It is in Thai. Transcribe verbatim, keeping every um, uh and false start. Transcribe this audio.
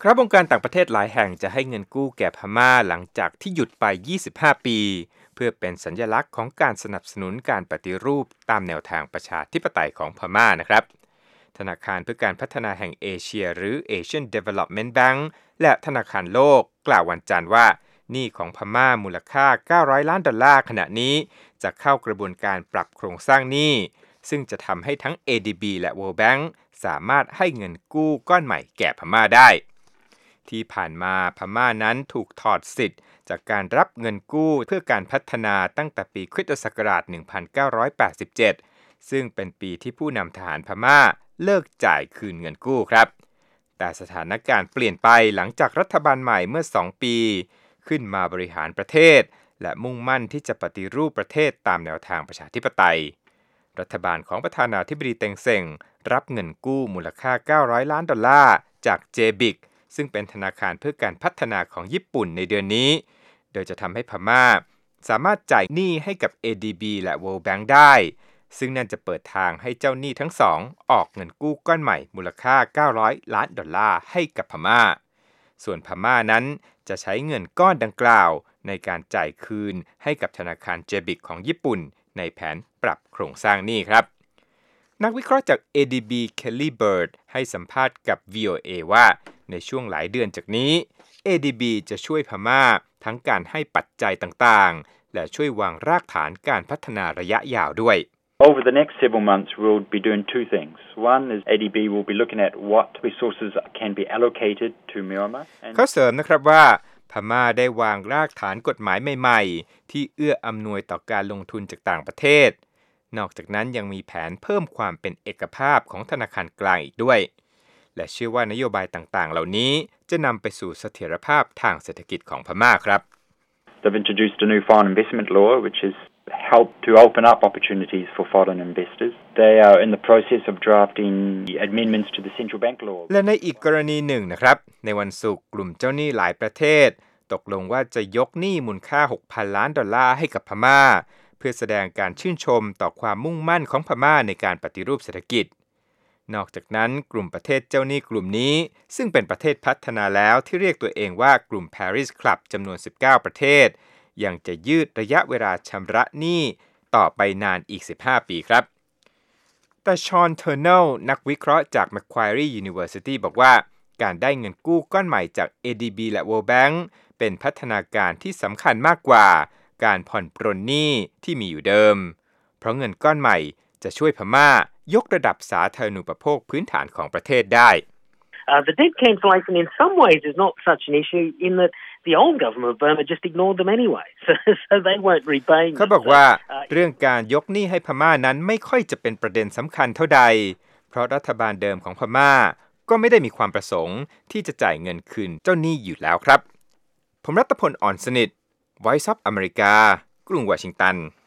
ครับองค์การต่างประเทศหลายแห่งจะให้เงินกู้แก่พม่าหลังจากที่หยุดไปยี่สิบห้าปีเพื่อเป็นสัญลักษณ์ของการสนับสนุนการปฏิรูปตามแนวทางประชาธิปไตยของพม่านะครับธนาคารเพื่อการพัฒนาแห่งเอเชียหรือ Asian Development Bank และธนาคารโลกกล่าววันจันทร์ว่าหนี้ของพม่ามูลค่าเก้าร้อยล้านดอลลาร์ขณะนี้จะเข้ากระบวนการปรับโครงสร้างหนี้ซึ่งจะทำให้ทั้ง เอ ดี บี และ World Bank สามารถให้เงินกู้ก้อนใหม่แก่พม่าได้ที่ผ่านมาพม่านั้นถูกถอดสิทธิ์จากการรับเงินกู้เพื่อการพัฒนาตั้งแต่ปีคริสตศักราช หนึ่งพันเก้าร้อยแปดสิบเจ็ด ซึ่งเป็นปีที่ผู้นำทหารพม่าเลิกจ่ายคืนเงินกู้ครับแต่สถานการณ์เปลี่ยนไปหลังจากรัฐบาลใหม่เมื่อสองปีขึ้นมาบริหารประเทศและมุ่งมั่นที่จะปฏิรูปประเทศตามแนวทางประชาธิปไตยรัฐบาลของประธานาธิบดีเต็งเซ็งรับเงินกู้มูลค่าเก้าร้อยล้านดอลลาร์จาก เจ บิ ซี ซึ่งเป็นธนาคารเพื่อการพัฒนาของญี่ปุ่นในเดือนนี้โดยจะทำให้พม่าสามารถจ่ายหนี้ให้กับ เอ ดี บี และ World Bank ได้ซึ่งนั่นจะเปิดทางให้เจ้าหนี้ทั้งสองออกเงินกู้ก้อนใหม่มูลค่าเก้าร้อยล้านดอลลาร์ให้กับพม่าส่วนพม่านั้นจะใช้เงินก้อนดังกล่าวในการจ่ายคืนให้กับธนาคาร เจ บิ ซี ของญี่ปุ่นในแผนปรับโครงสร้างหนี้ครับนักวิเคราะห์จาก เอ ดี บี Kelly Bird ให้สัมภาษณ์กับ วี โอ เอ ว่าในช่วงหลายเดือนจากนี้ เอ ดี บี จะช่วยพม่าทั้งการให้ปัจจัยต่างๆและช่วยวางรากฐานการพัฒนาระยะยาวด้วย Over the next several months, we'll be doing two things. One is เอ ดี บี will be looking at what resources can be allocated to Myanmar. เขาเสริมนะครับว่าพม่าได้วางรากฐานกฎหมายใหม่ๆที่เอื้ออำนวยต่อการลงทุนจากต่างประเทศนอกจากนั้นยังมีแผนเพิ่มความเป็นเอกภาพของธนาคารกลางอีกด้วยและเชื่อว่านโยบายต่างๆเหล่านี้จะนำไปสู่เสถียรภาพทางเศรษฐกิจของพม่าครับ They've introduced a new foreign investment law which has helped to open up opportunities for foreign investors. They are in the process of drafting amendments to the central bank law. และในอีกกรณีหนึ่งนะครับในวันศุกร์กลุ่มเจ้าหนี้หลายประเทศตกลงว่าจะยกหนี้มูลค่า หกพันล้านดอลลาร์ให้กับพม่าเพื่อแสดงการชื่นชมต่อความมุ่งมั่นของพม่าในการปฏิรูปเศรษฐกิจนอกจากนั้นกลุ่มประเทศเจ้าหนี้กลุ่มนี้ซึ่งเป็นประเทศพัฒนาแล้วที่เรียกตัวเองว่ากลุ่ม Paris Club จำนวนสิบเก้าประเทศยังจะยืดระยะเวลาชำระหนี้ต่อไปนานอีกสิบห้าปีครับแต่ชอนเทอร์เนลนักวิเคราะห์จาก Macquarie University บอกว่าการได้เงินกู้ก้อนใหม่จาก เอ ดี บี และ World Bank เป็นพัฒนาการที่สำคัญมากกว่าการผ่อนปรนหนี้ที่มีอยู่เดิมเพราะเงินก้อนใหม่จะช่วยพม่ายกระดับสาธารณูปโภคพื้นฐานของประเทศได้ Uh, the debt cancellation in some ways is not such an issue in that the old government of Burma just ignored them anyway, so, so they weren't repaying. เขาบอกว่าเรื่องการยกหนี้ให้พม่านั้นไม่ค่อยจะเป็นประเด็นสำคัญเท่าใดเพราะรัฐบาลเดิมของพม่าก็ไม่ได้มีความประสงค์ที่จะจ่ายเงินคืนเจ้าหนี้อยู่แล้วครับผมรัตพล อ่อนสนิท Voice of America กรุงวอชิงตัน